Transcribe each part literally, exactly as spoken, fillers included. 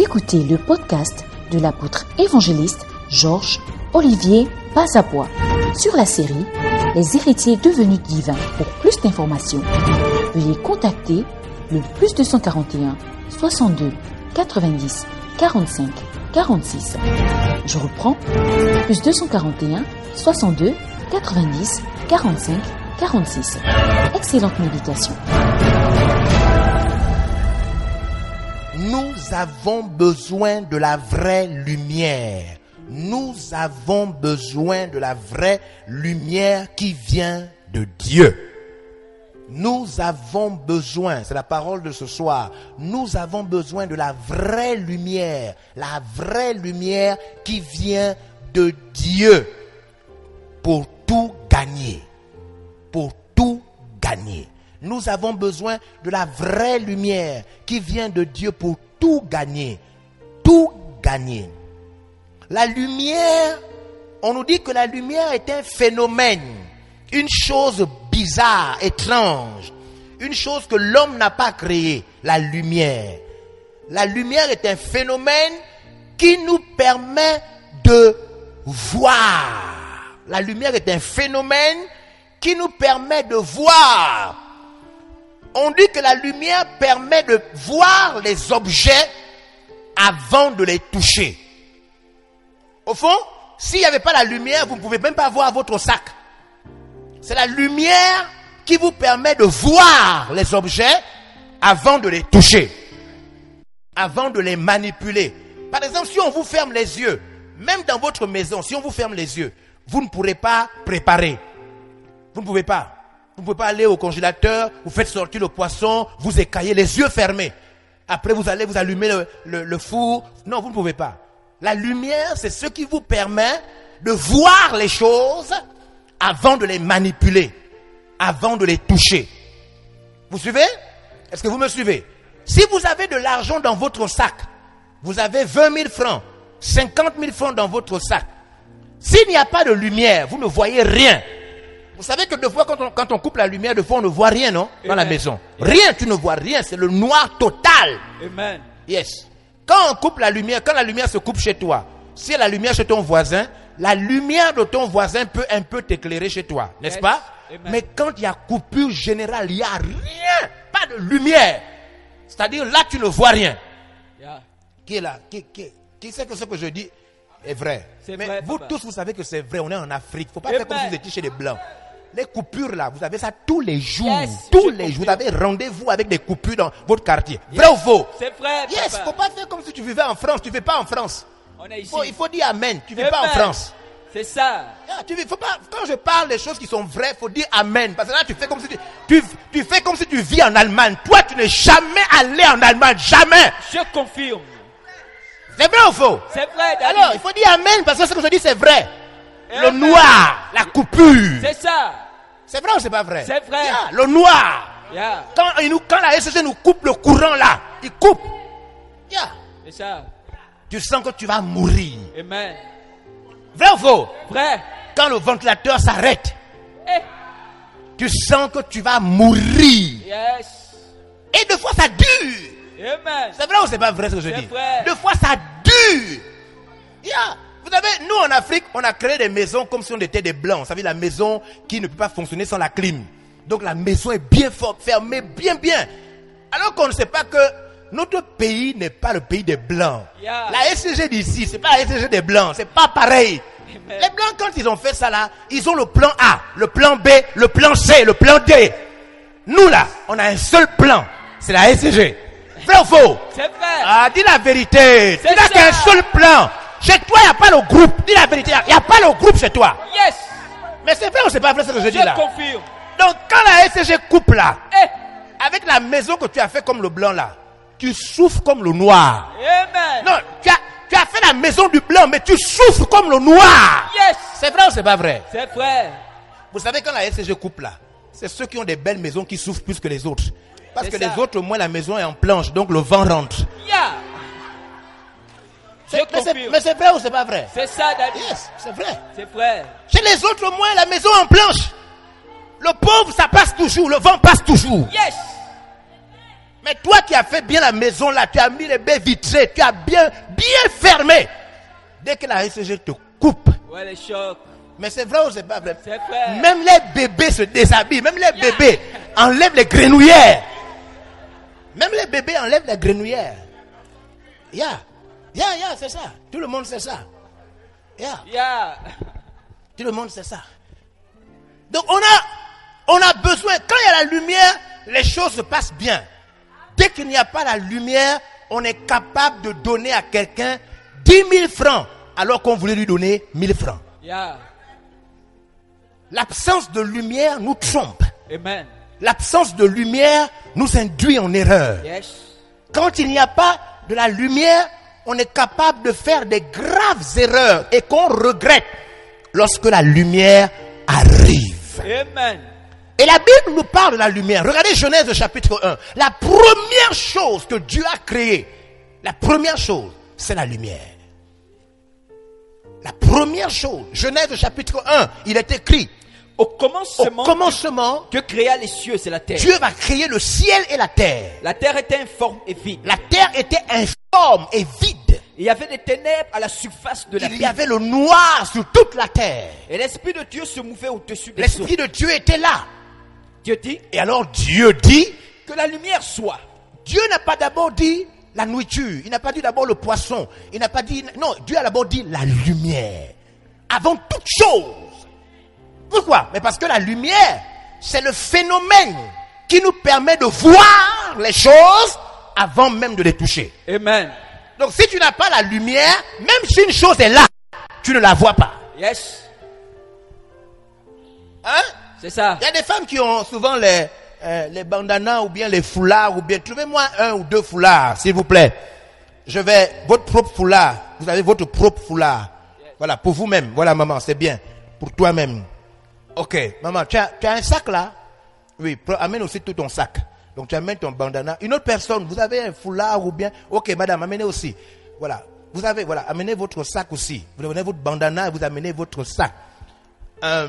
écoutez le podcast de l'apôtre évangéliste Georges Olivier Bazabois sur la série Les héritiers devenus divins. Pour plus d'informations, veuillez contacter le plus deux cent quarante et un soixante-deux quatre-vingt-dix quarante-cinq quarante-six. Je reprends, plus deux cent quarante et un soixante-deux quatre-vingt-dix quarante-cinq quarante-six. Excellente méditation. Nous avons besoin de la vraie lumière. Nous avons besoin de la vraie lumière qui vient de Dieu. Nous avons besoin, c'est la parole de ce soir, nous avons besoin de la vraie lumière, la vraie lumière qui vient de Dieu pour tout gagner, pour tout gagner. Nous avons besoin de la vraie lumière qui vient de Dieu pour tout gagner, tout gagner. La lumière, on nous dit que la lumière est un phénomène, une chose bizarre, étrange, une chose que l'homme n'a pas créée, la lumière. La lumière est un phénomène qui nous permet de voir. La lumière est un phénomène qui nous permet de voir. On dit que la lumière permet de voir les objets avant de les toucher. Au fond, s'il n'y avait pas la lumière, vous ne pouvez même pas voir votre sac. C'est la lumière qui vous permet de voir les objets avant de les toucher, avant de les manipuler. Par exemple, si on vous ferme les yeux, même dans votre maison, si on vous ferme les yeux, vous ne pourrez pas préparer. Vous ne pouvez pas. Vous ne pouvez pas aller au congélateur, vous faites sortir le poisson, vous écaillez les yeux fermés. Après, vous allez vous allumer le, le, le four. Non, vous ne pouvez pas. La lumière, c'est ce qui vous permet de voir les choses avant de les manipuler, avant de les toucher. Vous suivez? Est-ce que vous me suivez? Si vous avez de l'argent dans votre sac, vous avez vingt mille francs, cinquante mille francs dans votre sac. S'il n'y a pas de lumière, vous ne voyez rien. Vous savez que des fois, quand on, quand on coupe la lumière, des fois, on ne voit rien, non? Dans Amen. La maison. Rien, tu ne vois rien. C'est le noir total. Amen. Yes. Quand on coupe la lumière, quand la lumière se coupe chez toi, si la lumière chez ton voisin, la lumière de ton voisin peut un peu t'éclairer chez toi, n'est-ce yes. pas? Amen. Mais quand il y a coupure générale, il n'y a rien, pas de lumière. C'est-à-dire là, tu ne vois rien. Yeah. Qui est là? Qui, qui, qui sait que ce que je dis est vrai? C'est Mais vrai, vous papa. Tous, vous savez que c'est vrai. On est en Afrique. Il ne faut pas Amen. Faire comme si vous étiez chez les Blancs. Les coupures là, vous avez ça tous les jours. Yes, tous les jours. Vous avez rendez-vous avec des coupures dans votre quartier. Yes. Vrai ou faux? C'est vrai. Yes, il ne faut pas faire comme si tu vivais en France. Tu ne vis pas en France. On est ici. Faut, il faut dire Amen. Tu ne vis pas en France. C'est ça. Ah, tu, faut pas, quand je parle des choses qui sont vraies, il faut dire Amen. Parce que là, tu fais comme si tu, tu, tu fais comme si tu vis en Allemagne. Toi, tu n'es jamais allé en Allemagne. Jamais. Je confirme. C'est vrai ou faux? C'est vrai, Daddy. Alors, il faut dire Amen parce que ce que je dis, c'est vrai. Le noir, la coupure. C'est ça. C'est vrai ou c'est pas vrai? C'est vrai. Yeah, le noir. Yeah. Quand, il nous, quand la S C G nous coupe le courant là, il coupe. Yeah. C'est ça. Tu sens que tu vas mourir. Amen. Vrai ou faux? Vrai. Quand le ventilateur s'arrête, eh. tu sens que tu vas mourir. Yes. Et deux fois ça dure. Amen. C'est vrai ou c'est pas vrai ce que je c'est dis? Vrai. Deux fois ça dure. Yeah. Vous savez, nous en Afrique, on a créé des maisons comme si on était des blancs. Vous savez, la maison qui ne peut pas fonctionner sans la clim. Donc la maison est bien forte, fermée, bien bien. Alors qu'on ne sait pas que notre pays n'est pas le pays des blancs. Yeah. La S C G d'ici, c'est pas la S C G des blancs, c'est pas pareil. Amen. Les blancs, quand ils ont fait ça là, ils ont le plan A, le plan B, le plan C, le plan D. Nous là, on a un seul plan, c'est la S C G. Vrai ou faux? C'est vrai. Ah, dis la vérité. C'est tu n'as qu'un seul plan. Chez toi, il n'y a pas le groupe. Dis la vérité. Il n'y a pas le groupe chez toi. Yes. Mais c'est vrai ou c'est pas vrai ce que je, je dis là? Je confirme. Donc, quand la S C G coupe là, eh. avec la maison que tu as fait comme le blanc là, tu souffres comme le noir. Amen. Non, tu as, tu as fait la maison du blanc, mais tu souffres comme le noir. Yes. C'est vrai ou c'est pas vrai? C'est vrai. Vous savez, quand la S C G coupe là, c'est ceux qui ont des belles maisons qui souffrent plus que les autres. Parce c'est que ça. Les autres, au moins, la maison est en planche, donc le vent rentre. Yeah. C'est, mais, c'est, mais c'est vrai ou c'est pas vrai? C'est ça, Daddy. Yes, c'est vrai. C'est vrai. Chez les autres, au moins, la maison est en planche. Le pauvre, ça passe toujours. Le vent passe toujours. Yes. Mais Mais toi qui as fait bien la maison là, tu as mis les baies vitrées, tu as bien, bien fermé. Dès que la S G te coupe. Ouais, les chocs. Mais c'est vrai ou c'est pas vrai? C'est vrai. Même les bébés se déshabillent, même les bébés enlèvent les grenouillères. Même les bébés enlèvent les grenouillères. Yeah, yeah, yeah, c'est ça. Tout le monde sait ça. Yeah. Yeah. Tout le monde sait ça. Donc on a, on a besoin, quand il y a la lumière, les choses se passent bien. Dès qu'il n'y a pas la lumière, on est capable de donner à quelqu'un dix mille francs alors qu'on voulait lui donner mille francs. Yeah. L'absence de lumière nous trompe. Amen. L'absence de lumière nous induit en erreur. Yes. Quand il n'y a pas de la lumière, on est capable de faire des graves erreurs et qu'on regrette lorsque la lumière arrive. Amen. Et la Bible nous parle de la lumière. Regardez Genèse chapitre un. La première chose que Dieu a créée, la première chose, c'est la lumière. La première chose, Genèse chapitre un, il est écrit, Au commencement, au commencement, Dieu créa les cieux, c'est la terre. Dieu va créer le ciel et la terre. La terre était informe et vide. La terre était informe et vide. Il y avait des ténèbres à la surface de la Il y terre. avait le noir sur toute la terre. Et l'Esprit de Dieu se mouvait au-dessus des eaux. L'Esprit de Dieu était là. Dieu dit Et alors Dieu dit, que la lumière soit. Dieu n'a pas d'abord dit la nourriture. Il n'a pas dit d'abord le poisson. Il n'a pas dit, non, Dieu a d'abord dit la lumière. Avant toute chose. Pourquoi? Mais parce que la lumière, c'est le phénomène qui nous permet de voir les choses avant même de les toucher. Amen. Donc si tu n'as pas la lumière, même si une chose est là, tu ne la vois pas. Yes. Hein? C'est ça. Il y a des femmes qui ont souvent les, euh, les bandanas ou bien les foulards ou bien, trouvez-moi un ou deux foulards, s'il vous plaît. Je vais, votre propre foulard, vous avez votre propre foulard. Voilà, pour vous-même. Voilà, maman, c'est bien. Pour toi-même. Ok, maman, tu as, tu as un sac là? Oui, amène aussi tout ton sac. Donc tu amènes ton bandana. Une autre personne, vous avez un foulard ou bien... Ok, madame, amenez aussi. Voilà, vous avez, voilà, amenez votre sac aussi. Vous amenez votre bandana et vous amenez votre sac. Euh,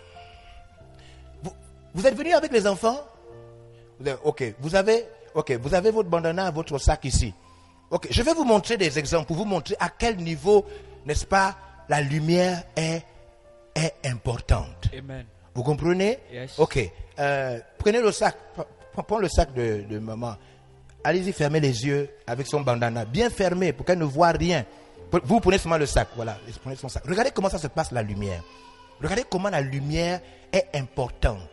vous, vous êtes venu avec les enfants? Vous avez, ok, vous avez, ok, vous avez votre bandana et votre sac ici. Ok, je vais vous montrer des exemples pour vous montrer à quel niveau, n'est-ce pas, la lumière est, est importante. Amen. Vous comprenez? Yes. Ok. Euh, prenez le sac. Prends le sac de, de maman. Allez-y, fermez les yeux avec son bandana. Bien fermé pour qu'elle ne voit rien. Vous prenez seulement le sac. Voilà. Prenez son sac. Regardez comment ça se passe, la lumière. Regardez comment la lumière est importante.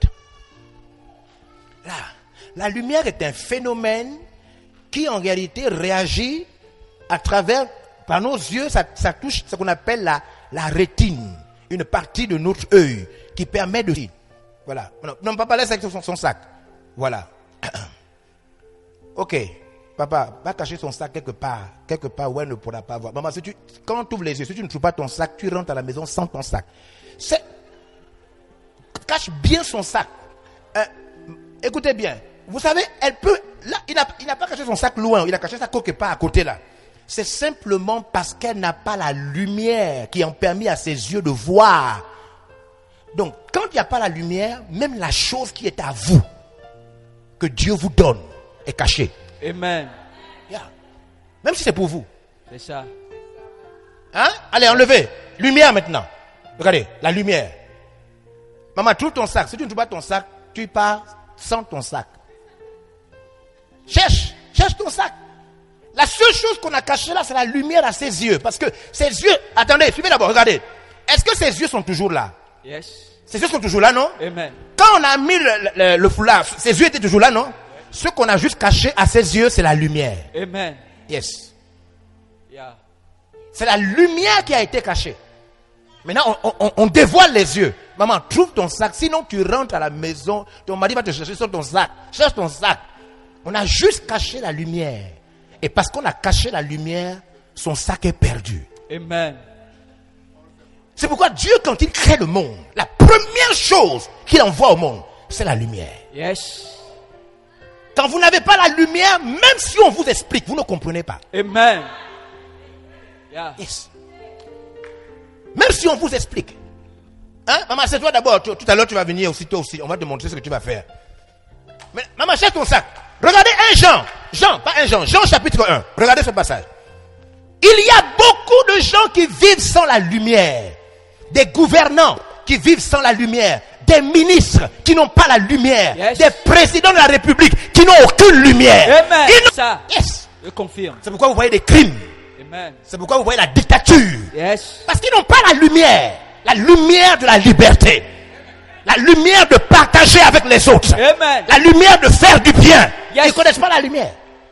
Là, la lumière est un phénomène qui en réalité réagit à travers, par nos yeux, ça, ça touche ce qu'on appelle la, la rétine, une partie de notre œil qui permet de... Voilà. Non, papa, laisse avec son, son sac. Voilà. Ok. Papa, va cacher son sac quelque part. Quelque part où elle ne pourra pas voir. Maman, si tu, quand tu ouvres les yeux, si tu ne trouves pas ton sac, tu rentres à la maison sans ton sac. C'est... Cache bien son sac. Euh, écoutez bien. Vous savez, elle peut... Là, il n'a, il n'a pas caché son sac loin. Il a caché ça quelque part à côté là. C'est simplement parce qu'elle n'a pas la lumière qui a permis à ses yeux de voir. Donc, quand il n'y a pas la lumière, même la chose qui est à vous, que Dieu vous donne, est cachée. Amen. Yeah. Même si c'est pour vous. C'est ça. Hein? Allez, enlevez. Lumière maintenant. Regardez, la lumière. Maman, trouve ton sac. Si tu ne trouves pas ton sac, tu pars sans ton sac. Cherche. Cherche ton sac. La seule chose qu'on a cachée là, c'est la lumière à ses yeux. Parce que ses yeux... Attendez, suivez d'abord, regardez. Est-ce que ses yeux sont toujours là? Yes. Ses yeux sont toujours là, non? Amen. Quand on a mis le, le, le foulard, ses yeux étaient toujours là, non? Ce qu'on a juste caché à ses yeux, c'est la lumière. Amen. Yes. Yeah. C'est la lumière qui a été cachée. Maintenant, on, on, on dévoile les yeux. Maman, trouve ton sac. Sinon, tu rentres à la maison. Ton mari va te chercher sur ton sac. Cherche ton sac. On a juste caché la lumière. Et parce qu'on a caché la lumière, son sac est perdu. Amen. C'est pourquoi Dieu, quand il crée le monde, la première chose qu'il envoie au monde, c'est la lumière. Yes. Quand vous n'avez pas la lumière, même si on vous explique, vous ne comprenez pas. Amen. Yeah. Yes. Même si on vous explique. Hein? Maman, c'est toi d'abord. Tout à l'heure, tu vas venir aussi, toi aussi. On va te montrer ce que tu vas faire. Mais, maman, cherche ton sac. Regardez un Jean. Jean, pas un Jean, Jean chapitre un. Regardez ce passage. Il y a beaucoup de gens qui vivent sans la lumière. Des gouvernants qui vivent sans la lumière. Des ministres qui n'ont pas la lumière. Yes. Des présidents de la République qui n'ont aucune lumière. Amen. Ils n'ont- Ça, Yes. je confirme. C'est pourquoi vous voyez des crimes. Amen. C'est pourquoi vous voyez la dictature. Yes. Parce qu'ils n'ont pas la lumière. La lumière de la liberté. La lumière de partager avec les autres. Amen. La lumière de faire du bien. Yes. Ils ne connaissent pas la lumière.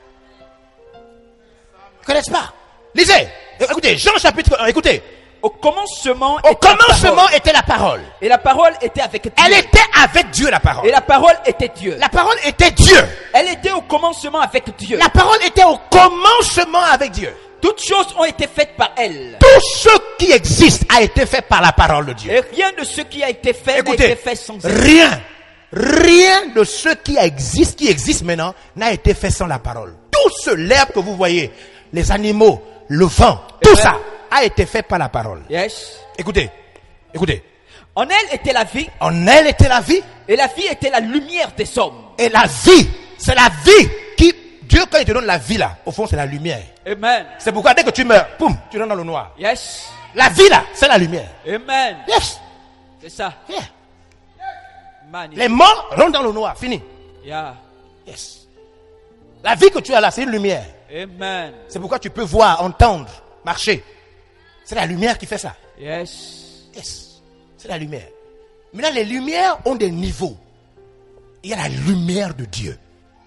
Ils ne connaissent pas. Lisez. Écoutez, Jean chapitre un. Écoutez. Au commencement, Au était la commencement parole. était la parole. Et la parole était avec Dieu. Elle était avec Dieu, la parole. Et la parole était Dieu. La parole était Dieu. Elle était au commencement avec Dieu. La parole était au commencement avec Dieu. Toutes choses ont été faites par elle. Tout ce qui existe a été fait par la parole de Dieu. Et rien de ce qui a été fait n'a Écoutez, été fait sans elle. rien, rien de ce qui existe, qui existe maintenant, n'a été fait sans la parole. Tout ce l'herbe que vous voyez, les animaux, le vent, tout Amen. ça a été fait par la parole. Yes. Écoutez, écoutez. En elle était la vie. En elle était la vie, Et la vie était la lumière des hommes. et la vie, c'est la vie qui, Dieu quand il te donne la vie là, au fond c'est la lumière. Amen. C'est pourquoi dès que tu meurs, poum, tu rentres dans le noir. Yes. La vie là, c'est la lumière. Amen. Yes, C'est ça. yeah. Magnifique. Les morts rentrent dans le noir, fini. Yeah. Yes. La vie que tu as là, c'est une lumière. Amen. C'est pourquoi tu peux voir, entendre, marcher. C'est la lumière qui fait ça. Yes. Yes. C'est la lumière. Maintenant, les lumières ont des niveaux. Il y a la lumière de Dieu.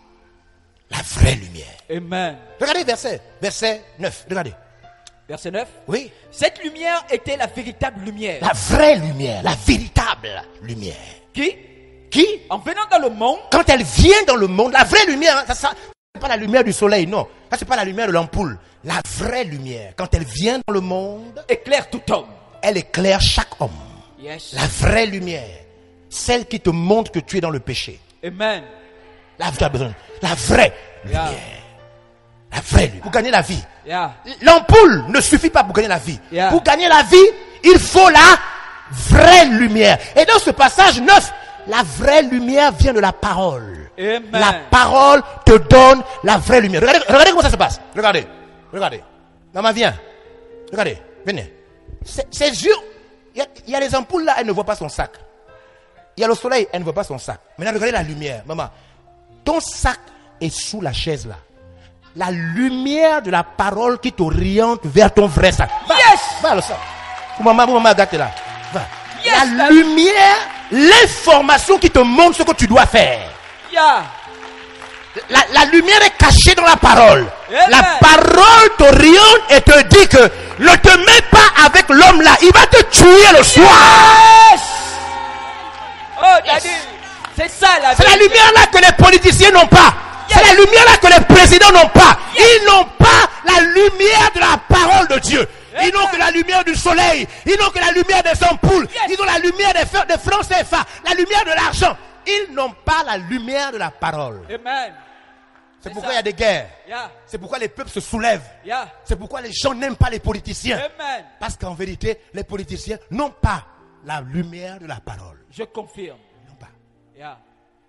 La vraie lumière. Amen. Regardez verset, verset neuf. Regardez. Verset neuf. Oui. Cette lumière était la véritable lumière. La vraie lumière, la véritable lumière. Qui, Qui, en venant dans le monde, quand elle vient dans le monde, la vraie lumière, hein, ça, ça c'est pas la lumière du soleil, non. Ça, c'est pas la lumière de l'ampoule. La vraie lumière, quand elle vient dans le monde, éclaire tout homme. elle éclaire chaque homme. Yes. La vraie lumière, celle qui te montre que tu es dans le péché. Amen. La, tu as besoin- la vraie Yeah. lumière. La vraie lumière. Pour gagner la vie. Yeah. L'ampoule ne suffit pas pour gagner la vie. Yeah. Pour gagner la vie, il faut la vraie lumière. Et dans ce passage neuf, la vraie lumière vient de la parole. Amen. La parole te donne la vraie lumière. Regardez, regardez comment ça se passe. Regardez. Regardez. Maman, viens. Regardez. Venez. Ses, ses yeux, il y, a, il y a les ampoules là, elle ne voit pas son sac. Il y a le soleil, elle ne voit pas son sac. Maintenant, regardez la lumière. Maman, ton sac est sous la chaise là. La lumière de la parole qui t'oriente vers ton vrai sac. Va, Yes. va le sac. Pour maman, pour maman, regarde là. Va. Yes, la la- lumière, l'information qui te montre ce que tu dois faire. Yeah. La, la lumière est cachée dans la parole. Amen. La parole t'oriente et te dit que ne te mets pas avec l'homme là. Il va te tuer le soir. Yes. Oh, daddy. C'est ça la C'est la vérité. lumière là que les politiciens n'ont pas. C'est la lumière là que les présidents n'ont pas. Ils n'ont pas la lumière de la parole de Dieu. Ils n'ont que la lumière du soleil. Ils n'ont que la lumière des ampoules. Ils ont la lumière des, f- des francs C F A. La lumière de l'argent. Ils n'ont pas la lumière de la parole. Amen. C'est pourquoi il y a des guerres. Yeah. C'est pourquoi les peuples se soulèvent. Yeah. C'est pourquoi les gens n'aiment pas les politiciens. Amen. Parce qu'en vérité, les politiciens n'ont pas la lumière de la parole. Je confirme. Ils n'ont pas. Yeah.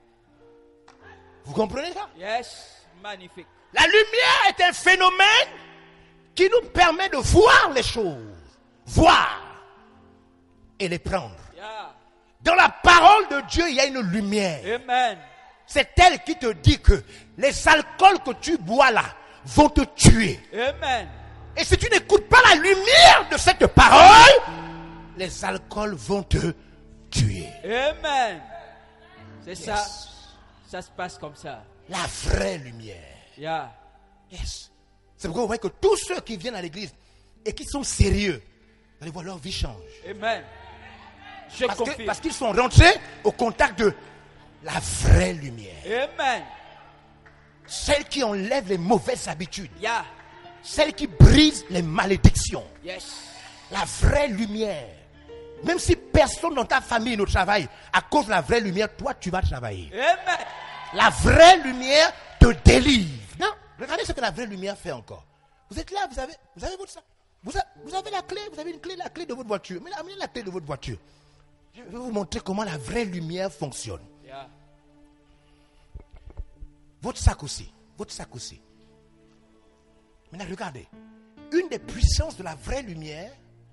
Vous comprenez ça? Yes. Magnifique. La lumière est un phénomène qui nous permet de voir les choses. Voir et les prendre. Yeah. Dans la parole de Dieu, il y a une lumière. Amen. C'est elle qui te dit que les alcools que tu bois là vont te tuer. Amen. Et si tu n'écoutes pas la lumière de cette parole, les alcools vont te tuer. Amen. C'est Yes. ça. Ça se passe comme ça. La vraie lumière. Yeah. Yes. C'est pourquoi vous voyez que tous ceux qui viennent à l'église et qui sont sérieux, vous allez voir, leur vie change. Amen. Je Parce que- confirme. parce qu'ils sont rentrés au contact de la vraie lumière. Amen. Celle qui enlève les mauvaises habitudes. Yeah. Celle qui brise les malédictions. Yes. La vraie lumière. Même si personne dans ta famille ne travaille, à cause de la vraie lumière, toi tu vas travailler. Amen. La vraie lumière te délivre. Non, regardez ce que la vraie lumière fait encore. Vous êtes là, vous avez, vous avez votre sac. Vous avez, vous avez la clé, vous avez une clé, la clé de votre voiture. Mais amenez la clé de votre voiture. Je vais vous montrer comment la vraie lumière fonctionne. Yeah. Votre sac aussi. votre sac aussi. Maintenant, regardez. Une des puissances de la vraie lumière.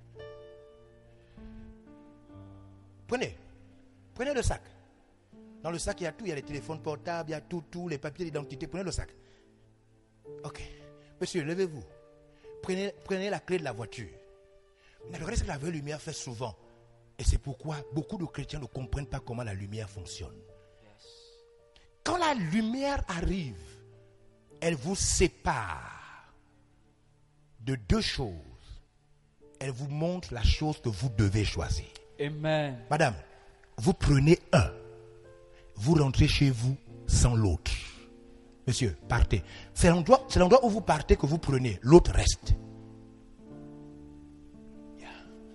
Prenez. Prenez le sac. Dans le sac, il y a tout. Il y a les téléphones portables, il y a tout, tout, les papiers d'identité. Prenez le sac. Ok. Monsieur, levez-vous. Prenez, prenez la clé de la voiture. Mais regardez ce que la vraie lumière fait souvent. Et c'est pourquoi beaucoup de chrétiens ne comprennent pas comment la lumière fonctionne. Quand la lumière arrive, elle vous sépare de deux choses. Elle vous montre la chose que vous devez choisir. Amen. Madame, vous prenez un. Vous rentrez chez vous sans l'autre. Monsieur, partez. C'est l'endroit, c'est l'endroit où vous partez que vous prenez. L'autre reste. Yeah.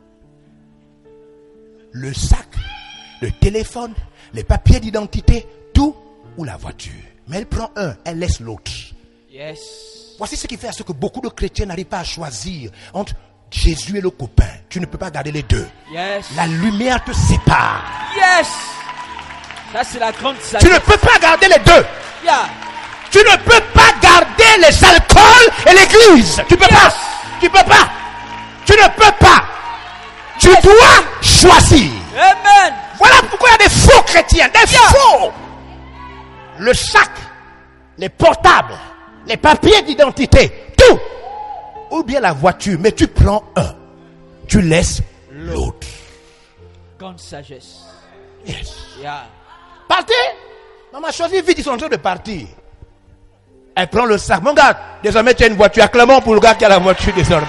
Le sac, le téléphone, les papiers d'identité, tout ou la voiture. Mais elle prend un, elle laisse l'autre. Yes. Voici ce qui fait à ce que beaucoup de chrétiens n'arrivent pas à choisir entre Jésus et le copain. Tu ne peux pas garder les deux. Yes. La lumière te sépare. Yes. Ça, c'est la grande sagesse. Tu ne peux pas garder les deux. Yeah. Tu ne peux pas garder les alcools et l'église. Tu peux Yes. pas. Tu peux pas. Tu ne peux pas. Tu dois choisir. Amen. Voilà pourquoi il y a des faux chrétiens, des Yeah. faux. Le sac, les portables, les papiers d'identité, tout. Ou bien la voiture, mais tu prends un. Tu laisses l'autre. Grande sagesse. Yes. Yeah. Partez. Maman a choisi vite, ils sont en train de partir. Elle prend le sac. Mon gars, désormais tu as une voiture. Acclamons pour le gars qui a la voiture désormais.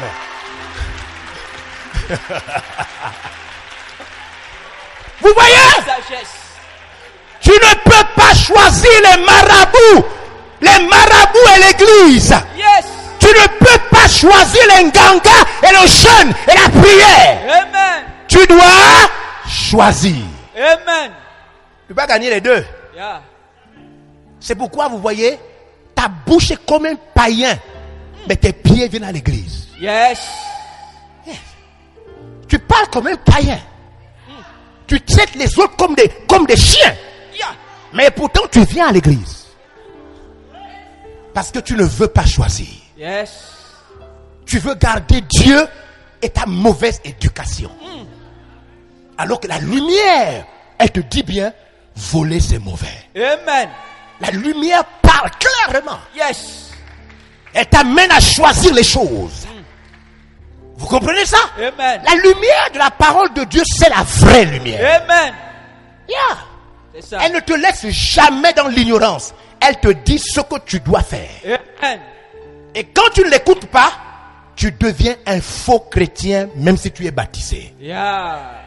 Vous voyez? Sagesse. Tu ne peux pas choisir les marabouts. Les marabouts et l'église. Yes. Tu ne peux pas choisir les nganga et le jeûne et la prière. Amen. Tu dois choisir. Amen. Tu ne peux pas gagner les deux. Yeah. C'est pourquoi vous voyez, ta bouche est comme un païen, mais tes pieds viennent à l'église. Yes. Yes. Tu parles comme un païen. Tu traites les autres comme des, comme des chiens. Yeah. Mais pourtant tu viens à l'église. Parce que tu ne veux pas choisir. Yes. Tu veux garder Dieu et ta mauvaise éducation. Mm. Alors que la lumière, elle te dit bien, voler c'est mauvais. Amen. La lumière parle clairement. Yes. Elle t'amène à choisir les choses. Mm. Vous comprenez ça? Amen. La lumière de la parole de Dieu, c'est la vraie lumière. Amen. Yeah. C'est ça. Elle ne te laisse jamais dans l'ignorance. Elle te dit ce que tu dois faire. Amen. Et quand tu ne l'écoutes pas, tu deviens un faux chrétien, même si tu es baptisé. Yeah.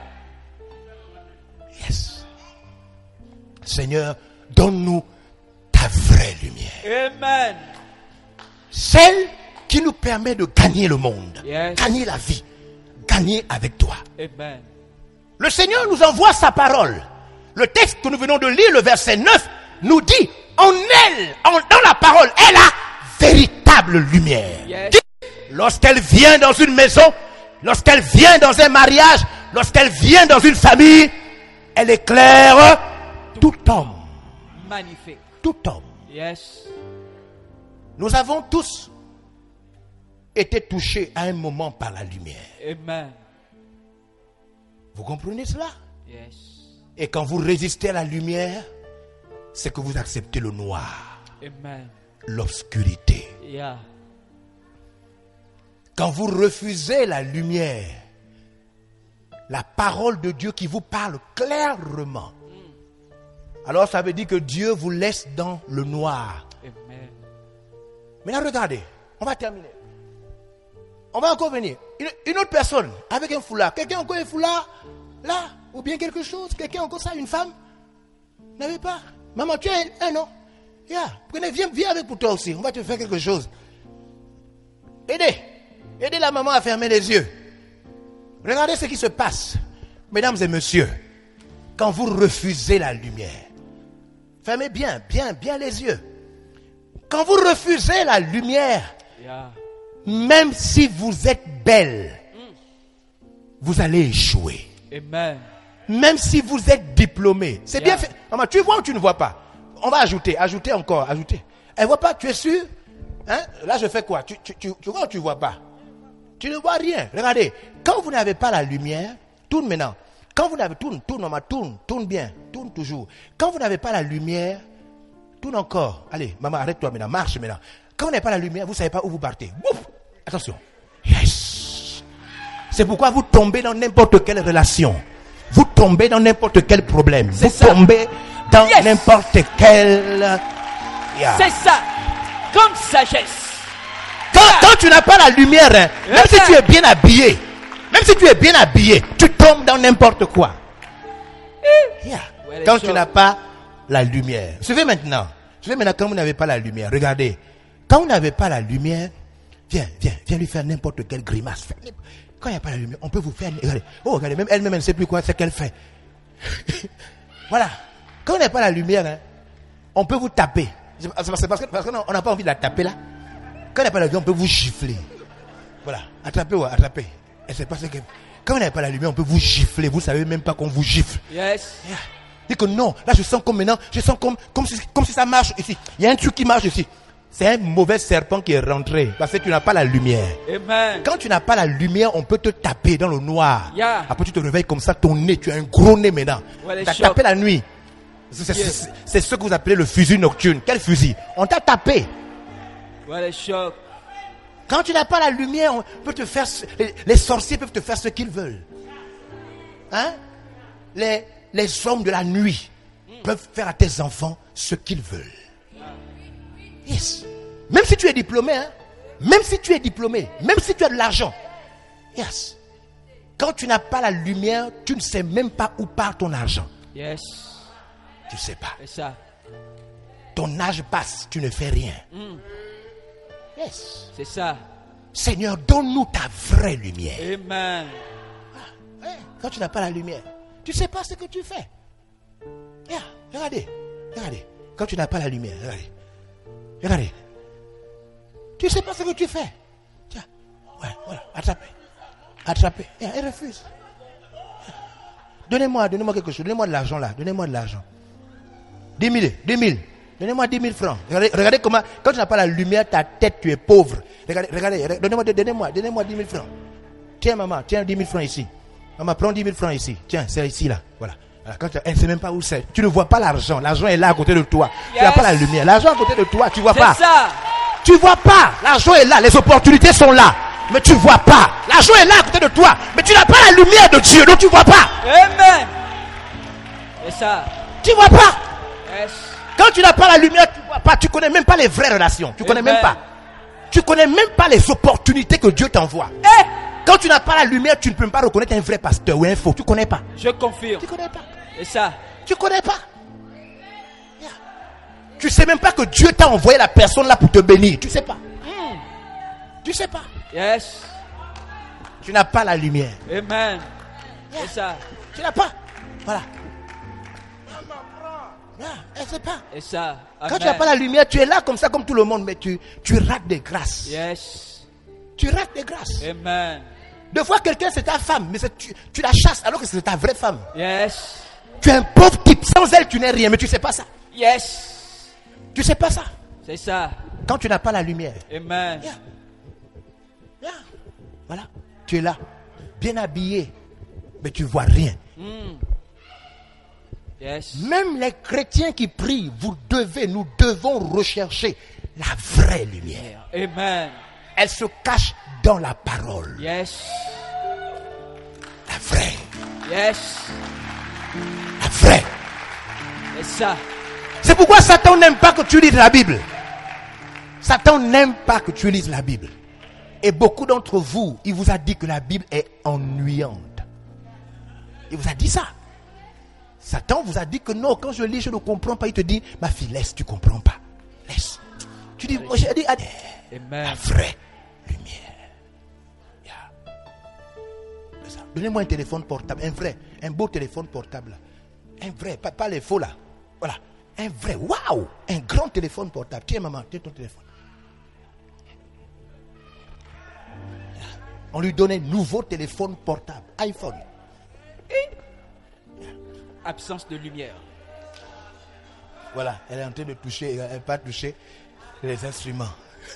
Yes. Seigneur, donne-nous ta vraie lumière. Amen. Celle qui nous permet de gagner le monde. Yes. Gagner la vie. Gagner avec toi. Amen. Le Seigneur nous envoie sa parole. Le texte que nous venons de lire, le verset neuf, nous dit, en elle, en, dans la parole, est la véritable lumière. Yes. Qui, lorsqu'elle vient dans une maison, lorsqu'elle vient dans un mariage, lorsqu'elle vient dans une famille, elle éclaire tout homme. Magnifique. Tout homme. Yes. Nous avons tous été touchés à un moment par la lumière. Amen. Vous comprenez cela? Yes. Et quand vous résistez à la lumière, c'est que vous acceptez le noir, Amen. l'obscurité. Yeah. Quand vous refusez la lumière, la parole de Dieu qui vous parle clairement, alors ça veut dire que Dieu vous laisse dans le noir. Amen. Maintenant regardez, on va terminer. On va encore venir. Une, une autre personne avec un foulard. Quelqu'un a encore un foulard là? Ou bien quelque chose? Quelqu'un a encore ça? Une femme? N'avez pas? Maman, tu as un, un non? Yeah. Prenez, viens, viens avec pour toi aussi. On va te faire quelque chose. Aidez. Aidez la maman à fermer les yeux. Regardez ce qui se passe. Mesdames et messieurs, quand vous refusez la lumière, fermez bien, bien, bien les yeux. Quand vous refusez la lumière, Yeah. même si vous êtes belle, vous allez échouer. Amen. Même si vous êtes diplômé. C'est Yeah. bien fait. Maman, tu vois ou tu ne vois pas? On va ajouter, ajouter encore, ajouter. Elle voit pas, tu es sûr? Hein? Là, je fais quoi? Tu, tu, tu, tu vois ou tu vois pas? Tu ne vois rien. Regardez, quand vous n'avez pas la lumière, tourne maintenant. Quand vous n'avez, tourne, tourne, maman, tourne, tourne bien, tourne toujours. Quand vous n'avez pas la lumière, tourne encore. Allez, maman, arrête-toi maintenant, marche maintenant. Quand vous n'avez pas la lumière, vous ne savez pas où vous partez. Ouf! Attention. Yes! C'est pourquoi vous tombez dans n'importe quelle relation. Vous tombez dans n'importe quel problème. C'est vous ça. tombez dans Yes. n'importe quel... Yeah. C'est ça. Comme sagesse. Quand, quand tu n'as pas la lumière, hein, même si tu es bien habillé, même si tu es bien habillé, tu tombes dans n'importe quoi. Yeah. Ouais, les Quand tu choses. n'as pas la lumière. Suivez maintenant. Suivez maintenant quand vous n'avez pas la lumière. Regardez. Quand vous n'avez pas la lumière, viens, viens, viens lui faire n'importe quelle grimace. Fais n'importe- Quand il n'y a pas la lumière, on peut vous faire... Regardez. Oh, regardez, même elle-même, elle ne sait plus quoi c'est qu'elle fait. Voilà. Quand on n'a pas la lumière, hein, on peut vous taper. C'est parce c'est parce que parce qu'on n'a pas envie de la taper là. Quand on n'a pas la lumière, on peut vous gifler. Voilà. Attrapez, ouais, attrapez. Et c'est parce que quand on n'a pas la lumière, on peut vous gifler. Vous ne savez même pas qu'on vous gifle. Yes. Yeah. Dis que non, là je sens comme maintenant, je sens comme, comme, si, comme si ça marche ici. Il y a un truc qui marche ici. C'est un mauvais serpent qui est rentré parce que tu n'as pas la lumière. Amen. Quand tu n'as pas la lumière, on peut te taper dans le noir. Yeah. Après tu te réveilles comme ça, ton nez, tu as un gros nez maintenant. Ouais, les Tu as chocs. tapé la nuit. C'est c'est- Yes. c'est- c'est ce que vous appelez le fusil nocturne. Quel fusil? On t'a tapé. Voilà les chocs. Quand tu n'as pas la lumière, on peut te faire, ce- les, les sorciers peuvent te faire ce qu'ils veulent. Hein? Les, les hommes de la nuit peuvent faire à tes enfants ce qu'ils veulent. Yes. Même si tu es diplômé, hein? Même si tu es diplômé, même si tu as de l'argent. Yes. Quand tu n'as pas la lumière, tu ne sais même pas où part ton argent. Yes. Tu ne sais pas. C'est ça. Ton âge passe, tu ne fais rien. Yes. C'est ça. Seigneur, donne-nous ta vraie lumière. Amen. Ouais, quand tu n'as pas la lumière, tu ne sais pas ce que tu fais. Yeah, regardez, regardez. Quand tu n'as pas la lumière, regardez. Regardez. Tu ne sais pas ce que tu fais. Tiens, ouais, voilà, attrapez. Attrapez. Yeah, elle refuse. Yeah. Donnez-moi, donnez-moi quelque chose. Donnez-moi de l'argent là. Donnez-moi de l'argent. dix mille, dix mille. Donnez-moi dix mille francs. Regardez, regardez comment, quand tu n'as pas la lumière, ta tête, tu es pauvre. Regardez, regardez, regardez. Donnez-moi, donnez-moi, donnez-moi dix mille francs. Tiens, maman, tiens dix mille francs ici. Maman, prends dix mille francs ici. Tiens, c'est ici, là. Voilà. Voilà. Quand tu, elle ne sait même pas où c'est. Tu ne vois pas l'argent. L'argent est là à côté de toi. Tu n'as Yes. pas la lumière. L'argent à côté de toi, tu ne vois C'est pas. ça. Tu ne vois pas. L'argent est là. Les opportunités sont là. Mais tu ne vois pas. L'argent est là à côté de toi. Mais tu n'as pas la lumière de Dieu. Donc tu ne vois pas. Amen. C'est ça. Tu ne vois pas. Yes. Quand tu n'as pas la lumière, tu ne vois pas. Tu ne connais même pas les vraies relations. Tu ne connais Amen. même pas. Tu ne connais même pas les opportunités que Dieu t'envoie. Eh, Quand tu n'as pas la lumière, tu ne peux pas reconnaître un vrai pasteur ou un faux. Tu ne connais pas. je confirme. Tu ne connais pas. C'est ça. Tu ne connais pas. Yeah. Tu ne sais même pas que Dieu t'a envoyé la personne là pour te bénir. Tu ne sais pas. Tu ne sais pas. Yes. Tu n'as pas la lumière. Amen. C'est ça. Tu n'as pas. Voilà. Yeah, elle sait pas. C'est ça. Quand tu n'as pas la lumière, tu es là comme ça, comme tout le monde, mais tu, tu rates des grâces. Yes. Tu rates des grâces. Amen. Deux fois, quelqu'un, c'est ta femme, mais c'est- tu, tu la chasses alors que c'est ta vraie femme. Yes. Tu es un pauvre type. Sans elle, tu n'es rien, mais tu ne sais pas ça. Yes. Tu ne sais pas ça. C'est ça. Quand tu n'as pas la lumière. Amen. Yeah. Yeah. Voilà. Tu es là, bien habillé, mais tu ne vois rien. Yes. Même les chrétiens qui prient, vous devez, nous devons rechercher la vraie lumière. Amen. Elle se cache dans la parole. Yes. La vraie. Yes. La vraie. C'est ça. C'est pourquoi Satan n'aime pas que tu lises la Bible. Satan n'aime pas que tu lises la Bible. Et beaucoup d'entre vous, il vous a dit que la Bible est ennuyante. Il vous a dit ça. Satan vous a dit que non, quand je lis, je ne comprends pas. Il te dit, ma fille, laisse, tu ne comprends pas. Laisse. Tu dis, moi j'ai dit, ah, Amen. la vraie lumière. Yeah. C'est ça. Donnez-moi un téléphone portable, un vrai, un beau téléphone portable. Un vrai, pas, pas les faux là. Voilà. Un vrai, waouh, un grand téléphone portable. Tiens maman, tiens ton téléphone. On lui donne un nouveau téléphone portable, iPhone. Absence de lumière. Voilà, elle est en train de toucher, elle n'a pas touché. Les instruments.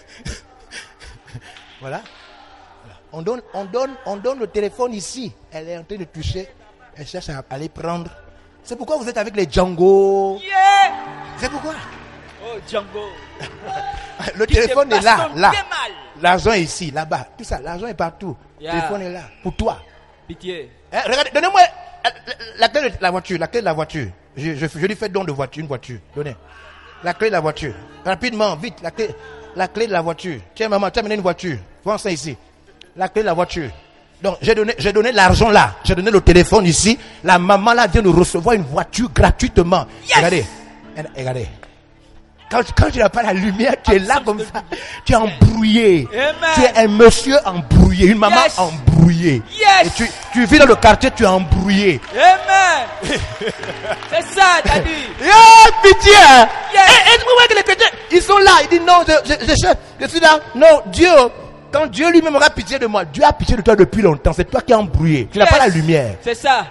Voilà. On donne, on, donne, on donne le téléphone ici. Elle est en train de toucher. Elle cherche à aller prendre. C'est pourquoi vous êtes avec les Django. Yeah. C'est pourquoi. Oh, Django. Le Qui téléphone te est là. bastonne là. bien mal. L'argent est ici, là-bas. Tout ça, l'argent est partout. Yeah. Le téléphone est là. Pour toi. Pitié. Eh, regardez, donnez-moi la, la, la clé de la voiture. La clé de la voiture. Je, je, je lui fais don de voiture, une voiture. Donnez. La clé de la voiture. Rapidement, vite. La clé, la clé de la voiture. Tiens, maman, tu as amené une voiture. Prends ça ici. La clé de la voiture. Donc, j'ai donné, j'ai donné l'argent là. J'ai donné le téléphone ici. La maman là vient de recevoir une voiture gratuitement. Yes. Regardez. Regardez. Quand, quand tu n'as pas la lumière, tu es là comme ça. Tu es embrouillé. Amen. Tu es un monsieur embrouillé. Une maman Yes. embrouillée. Yes. Et tu, tu vis dans le quartier, tu es embrouillé. Amen. C'est ça, t'as dit. Yeah, pitié. Yes. Et, et vous voyez que les chrétiens, ils sont là. Ils disent non, je, je, je, je, je suis là. Non, Dieu, quand Dieu lui-même aura pitié de moi, Dieu a pitié de toi depuis longtemps. C'est toi qui es embrouillé. Tu n'as Yes. pas la lumière. C'est ça.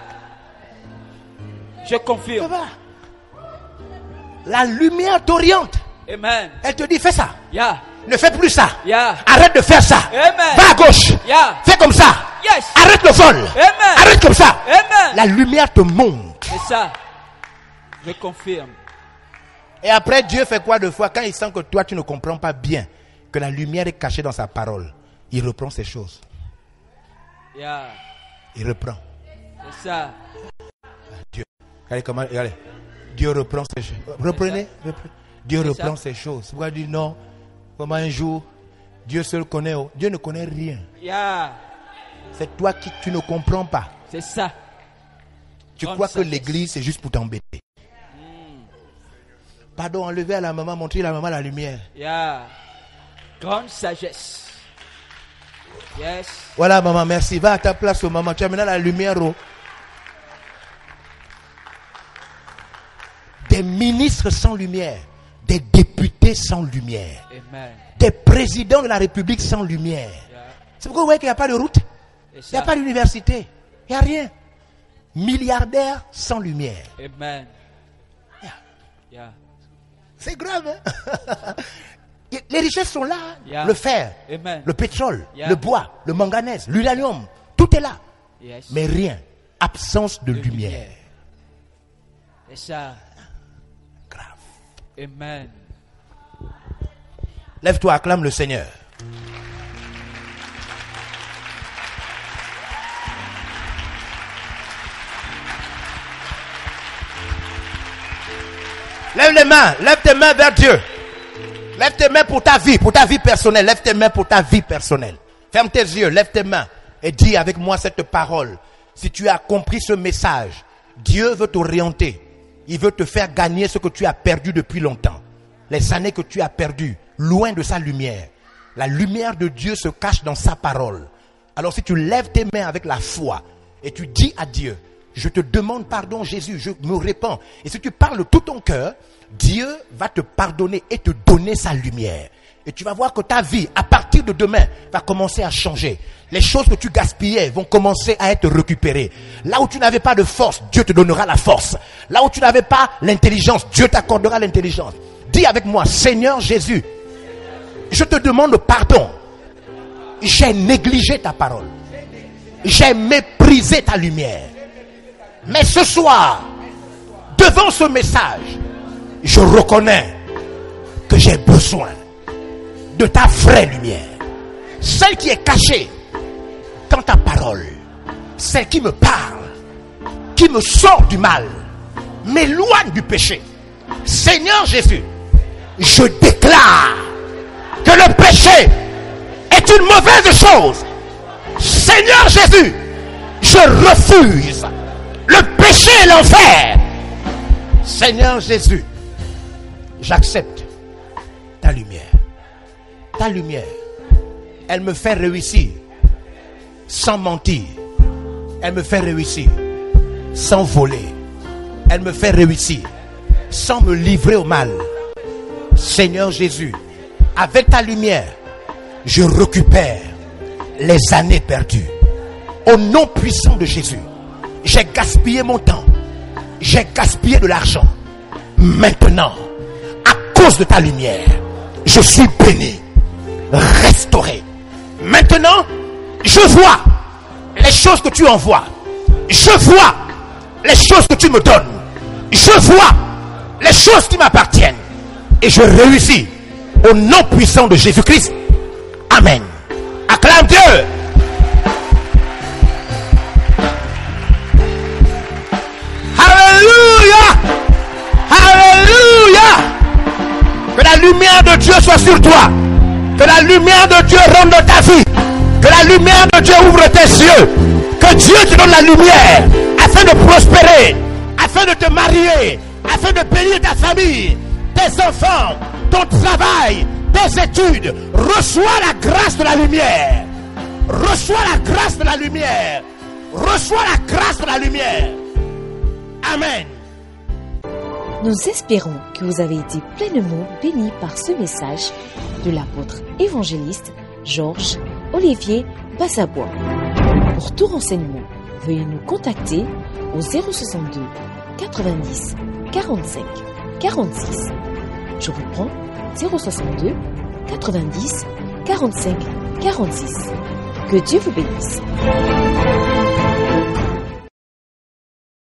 Je confirme. La lumière t'oriente. Amen. Elle te dit, fais ça. Yeah. Ne fais plus ça. Yeah. Arrête de faire ça. Amen. Va à gauche. Yeah. Fais comme ça. Yes. Arrête le vol. Amen. Arrête comme ça. Amen. La lumière te montre. C'est ça. Je confirme. Et après, Dieu fait quoi de fois quand il sent que toi, tu ne comprends pas bien que la lumière est cachée dans sa parole. Il reprend ces choses. Yeah. Il reprend. C'est ça. Dieu. Regardez comment, regardez. Dieu reprend ces choses. Reprenez. reprenez. Dieu C'est reprend ça. ces choses. C'est pourquoi il dit non. Comment un jour, Dieu seul connaît. Oh. Dieu ne connaît rien. Yeah. C'est toi qui tu ne comprends pas. C'est ça. Tu Grande crois que sagesse. l'église c'est juste pour t'embêter. Mm. Pardon, enlevez à la maman, montrez à la maman la lumière. Yeah. Grande sagesse. Yes. Voilà maman, merci. Va à ta place, oh, maman. Tu as maintenant la lumière. Oh. Des ministres sans lumière. Des députés sans lumière. Amen. Des présidents de la République sans lumière. Yeah. C'est pourquoi vous voyez qu'il n'y a pas de route. C'est Il n'y ça. a pas d'université. Il n'y a rien. Milliardaires sans lumière. Amen. Yeah. Yeah. C'est grave, hein? Les richesses sont là. Yeah. Le fer, Amen. le pétrole, Yeah. le bois, le manganèse, l'uranium. Tout est là. Yes. Mais rien. Absence de De lumière. lumière. C'est ça. Grave. Amen. Lève-toi, acclame le Seigneur. Lève les mains, lève tes mains vers Dieu. Lève tes mains pour ta vie, pour ta vie personnelle. Lève tes mains pour ta vie personnelle. Ferme tes yeux, lève tes mains et dis avec moi cette parole. Si tu as compris ce message, Dieu veut t'orienter. Il veut te faire gagner ce que tu as perdu depuis longtemps. Les années que tu as perdues, loin de sa lumière. La lumière de Dieu se cache dans sa parole. Alors si tu lèves tes mains avec la foi et tu dis à Dieu, je te demande pardon Jésus, je me répands. Et si tu parles de tout ton cœur, Dieu va te pardonner et te donner sa lumière. Et tu vas voir que ta vie, à partir de demain, va commencer à changer. Les choses que tu gaspillais vont commencer à être récupérées. Là où tu n'avais pas de force, Dieu te donnera la force. Là où tu n'avais pas l'intelligence, Dieu t'accordera l'intelligence. Dis avec moi, Seigneur Jésus, je te demande pardon. J'ai négligé ta parole. J'ai méprisé ta lumière. Mais ce soir, devant ce message, je reconnais que j'ai besoin de ta vraie lumière. Celle qui est cachée dans ta parole. Celle qui me parle, qui me sort du mal, m'éloigne du péché. Seigneur Jésus, je déclare que le péché est une mauvaise chose. Seigneur Jésus, je refuse le péché et l'enfer. Seigneur Jésus, j'accepte ta lumière. Ta lumière, elle me fait réussir sans mentir. Elle me fait réussir sans voler. Elle me fait réussir sans me livrer au mal. Seigneur Jésus, avec ta lumière, je récupère les années perdues. Au nom puissant de Jésus, j'ai gaspillé mon temps. J'ai gaspillé de l'argent. Maintenant, à cause de ta lumière, je suis béni, restauré. Maintenant, je vois les choses que tu envoies. Je vois les choses que tu me donnes. Je vois les choses qui m'appartiennent. Et je réussis au nom puissant de Jésus-Christ. Amen. Acclame Dieu. Alléluia. Alléluia. Que la lumière de Dieu soit sur toi. Que la lumière de Dieu rentre dans ta vie. Que la lumière de Dieu ouvre tes yeux. Que Dieu te donne la lumière afin de prospérer, afin de te marier, afin de bénir ta famille, tes enfants, ton travail, tes études. Reçois la grâce de la lumière. Reçois la grâce de la lumière. Reçois la grâce de la lumière. Amen. Nous espérons que vous avez été pleinement bénis par ce message de l'apôtre évangéliste Georges Olivier Bassabois. Pour tout renseignement, veuillez nous contacter au zéro soixante-deux quatre-vingt-dix quarante-cinq quarante-six. Je reprends zéro soixante-deux quatre-vingt-dix quarante-cinq quarante-six. Que Dieu vous bénisse.